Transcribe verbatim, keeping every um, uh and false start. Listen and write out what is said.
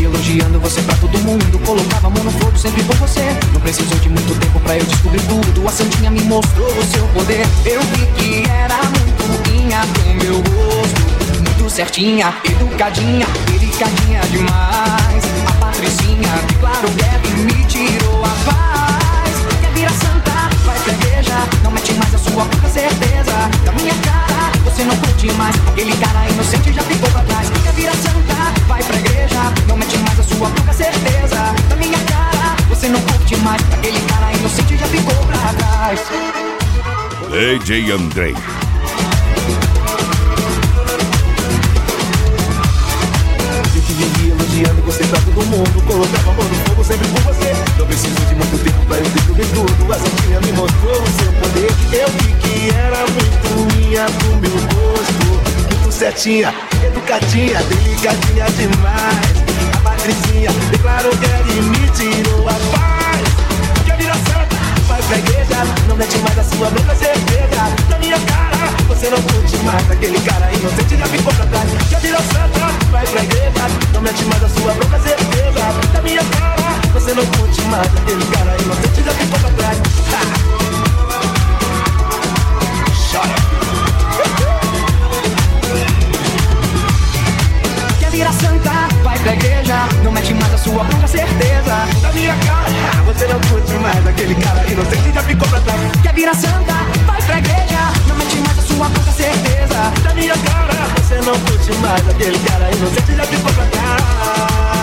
elogiando você pra todo mundo. Colocava a mão no fogo sempre por você. Não precisou de muito tempo pra eu descobrir tudo. A santinha me mostrou o seu poder. Eu vi que era muito linha pro meu gosto. Muito certinha, educadinha, delicadinha demais. A Patricinha, que claro, deve me tirou a paz. Quer virar santa, vai pra igreja. Não mete mais a sua boca, certeza. Da minha cara, você não curte mais. Aquele cara inocente já ficou pra trás. Quer virar santa, vai pra igreja. Não mete mais a sua boca, certeza. Da minha cara, você não curte mais. Aquele cara inocente já ficou pra trás. D J Andrei. Eu te vivia elogiando você pra todo mundo. Colocava a mão no fogo sempre por você. Não preciso de muito tempo pra eu descobrir tudo. A santinha me mostrou o seu poder. Eu vi que era muito minha pro meu gosto. Muito certinha, educadinha, delicadinha demais. A Patricinha declarou que era e me tirou a paz. Quer virar santa, vai pra igreja. Não mete mais a sua boca, certeza. Na minha cara, você não curte mais. Aquele cara inocente já ficou pra trás. Quer virar santa, vai pra igreja. Não mete mais a sua boca, certeza. Na minha cara, você não curte mais. Aquele cara inocente já ficou pra trás. Chora. Quer virar santa, vai pra igreja. Não mete mais a sua boca, certeza. Na minha cara, você não curte mais. Aquele cara inocente já ficou pra trás. Quer virar santa, vai pra igreja. Não mete mais a sua boca, certeza. Na minha cara, você não curte mais. Aquele cara inocente já ficou pra trás.